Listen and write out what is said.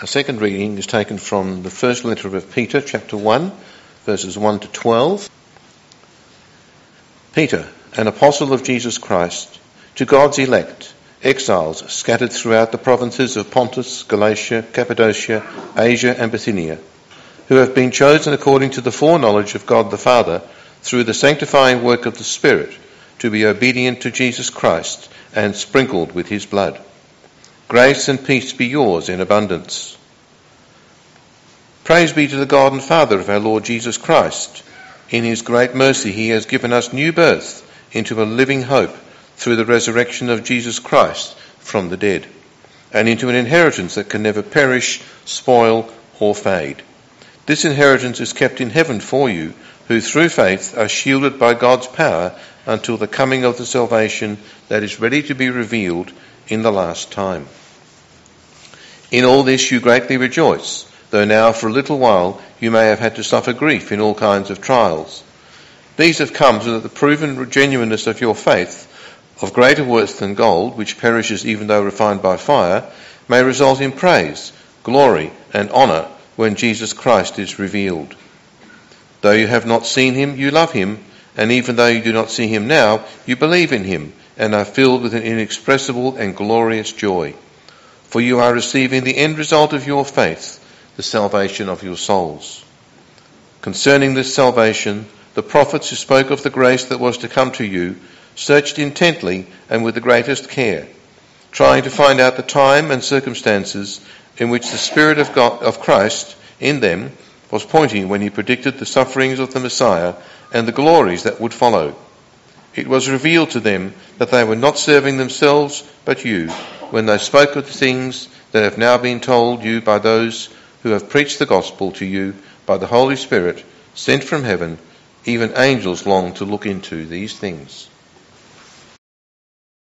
Our second reading is taken from the first letter of Peter, chapter 1, verses 1 to 12. Peter, an apostle of Jesus Christ, to God's elect, exiles scattered throughout the provinces of Pontus, Galatia, Cappadocia, Asia and Bithynia, who have been chosen according to the foreknowledge of God the Father, through the sanctifying work of the Spirit, to be obedient to Jesus Christ and sprinkled with his blood. Grace and peace be yours in abundance. Praise be to the God and Father of our Lord Jesus Christ. In his great mercy he has given us new birth into a living hope through the resurrection of Jesus Christ from the dead, and into an inheritance that can never perish, spoil or fade. This inheritance is kept in heaven for you, who through faith are shielded by God's power until the coming of the salvation that is ready to be revealed in the last time. In all this you greatly rejoice, though now for a little while you may have had to suffer grief in all kinds of trials. These have come so that the proven genuineness of your faith, of greater worth than gold, which perishes even though refined by fire, may result in praise, glory and honour when Jesus Christ is revealed. Though you have not seen him, you love him, and even though you do not see him now, you believe in him and are filled with an inexpressible and glorious joy. For you are receiving the end result of your faith, the salvation of your souls. Concerning this salvation, the prophets who spoke of the grace that was to come to you searched intently and with the greatest care, trying to find out the time and circumstances in which the Spirit of God, of Christ in them was pointing when he predicted the sufferings of the Messiah and the glories that would follow. It was revealed to them that they were not serving themselves but you, when they spoke of the things that have now been told you by those who have preached the gospel to you by the Holy Spirit sent from heaven. Even angels long to look into these things.